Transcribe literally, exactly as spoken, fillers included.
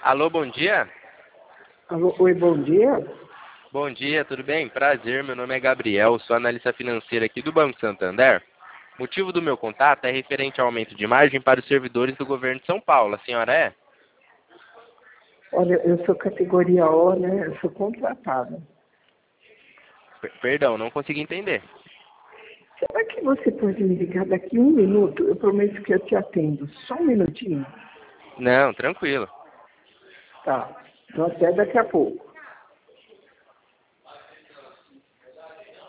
Alô, bom dia? Alô, oi, bom dia. Bom dia, tudo bem? Prazer, meu nome é Gabriel, sou analista financeiro aqui do Banco Santander. O motivo do meu contato é referente ao aumento de margem para os servidores do governo de São Paulo. A senhora é? Olha, eu sou categoria O, né? Eu sou contratada. Per- Perdão, não consegui entender. Será que você pode me ligar daqui um minuto? Eu prometo que eu te atendo. Só um minutinho. Não, tranquilo. Tá. Então até daqui a pouco.